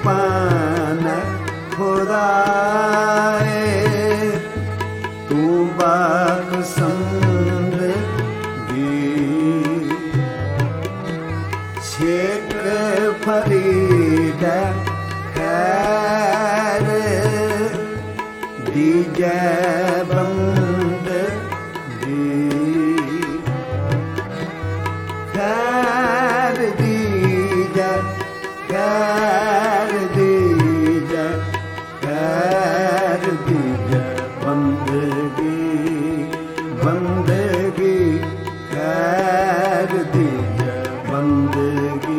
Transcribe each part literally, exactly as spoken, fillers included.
पान खुदाए तू बख्शंद शेख फरीद खैर दीजे बंदगी खैर दीजे खैर दीजे खैर दीजे बंदगी बंदगी खैर दीजे बंदगी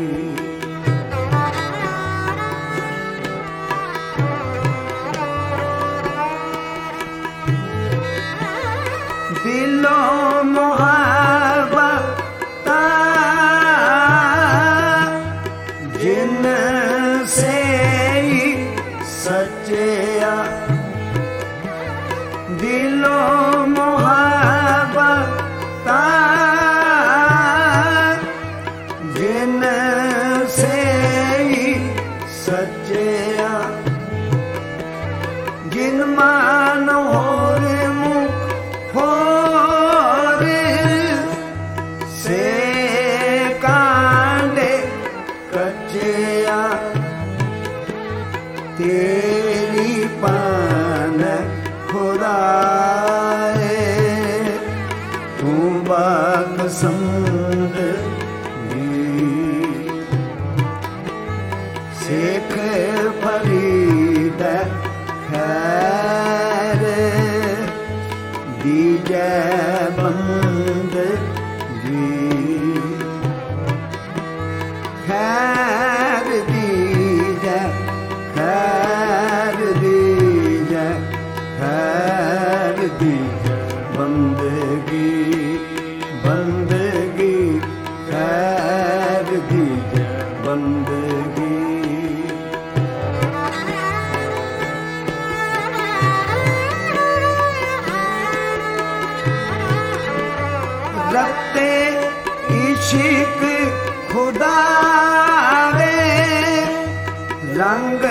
दिलों मोहब्बत जिन से सच्चा दिलों मोहब्बत जिन से सच्चा जिन मान हो रे मुख हो रे से कांडे कच्चिया तेरी पान खुदाए तू बख्शंद शेख फरीद खैर दीजे बंदगी खैर दीजे खैर दीजे खैर दीजे बंदगी बंदगी खैर दीजे बंदगी रखते इश्क खुदा रे रंग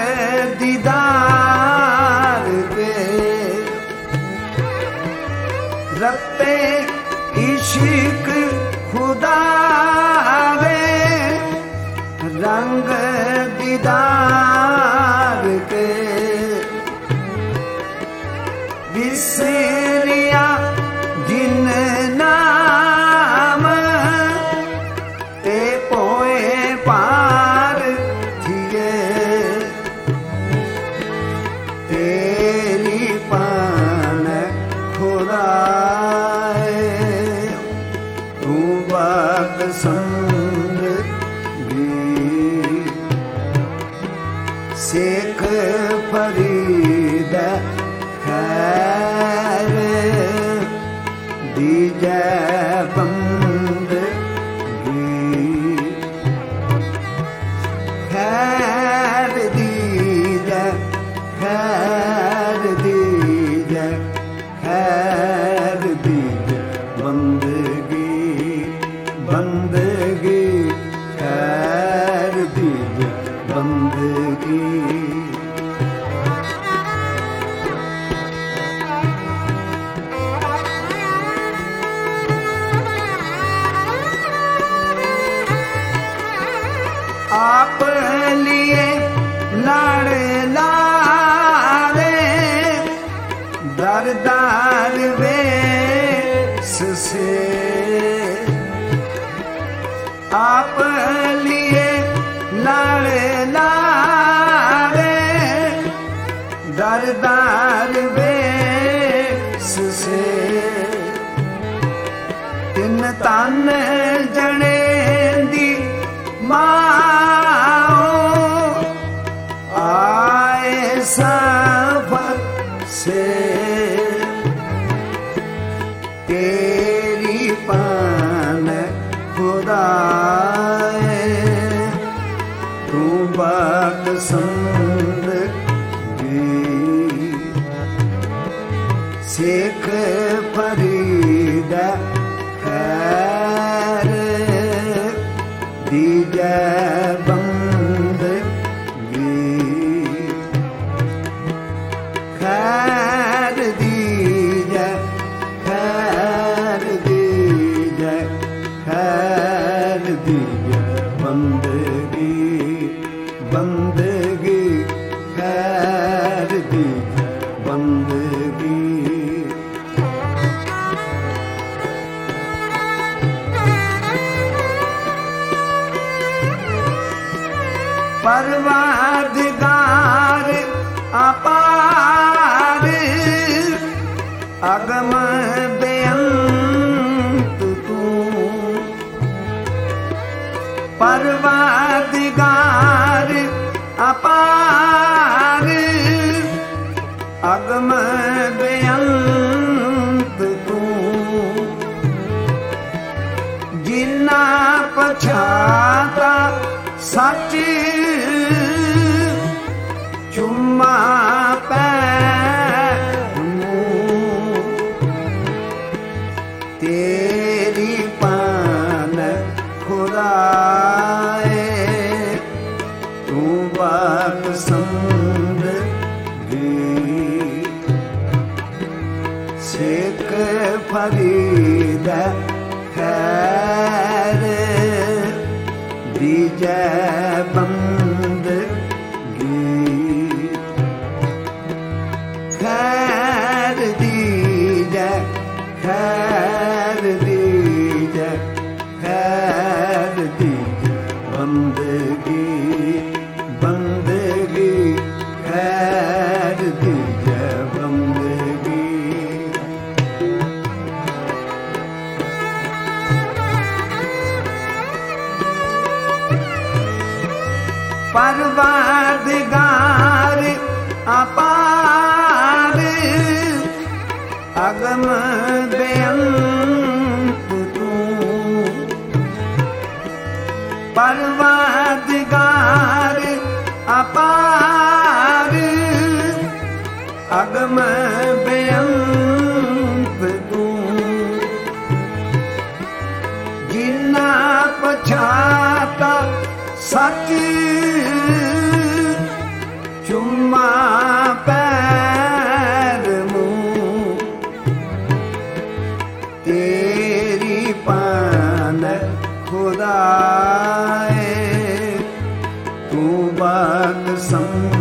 दीदार के रखते इश्क खुदा रे रंग दीदार के बिसरिया जिन नाम ते पोए पार थिए तेरी पान खुदाए तू बख्शंद शेख फरीद खैर दीजे बंदगी खैर दीजे खैर दीजे खैर दीजे बंदगी बंदगी खैर दीजे बंदगी आप लिए लड़ लारे दर दर वेश से आप लिए लड़ लारे दर दर वेश से तिन तन जने दी माओ आए सफर से तेरी पान खुदाए तू बख्शंद शेख फरीद खैर दीजे बंदगी बंदगी खैर दीजिए बंदगी। परवरदिगार अपार अगम बेअंत तू, परवरदिगार अपार अगम बेअंत तू, जिन्ना पछाता सच चुम्मा पैनू, तेरी पान खुदाए तू बपसंद गी। शेख फरीद खैर दीजिए बंदगी, खैर दीजिए खैर दीजिए खैर दीजिए बंदगी, बंदगी खैर दीजिए बंदगी। परवरदिगार अपार अगम बेअंत तू, परवरदिगार अपार अगम बेअंत तू, जिन्ना पछाता सच चुम्मा पैर मुँह, तेरी पान खुदाए तू बपसंद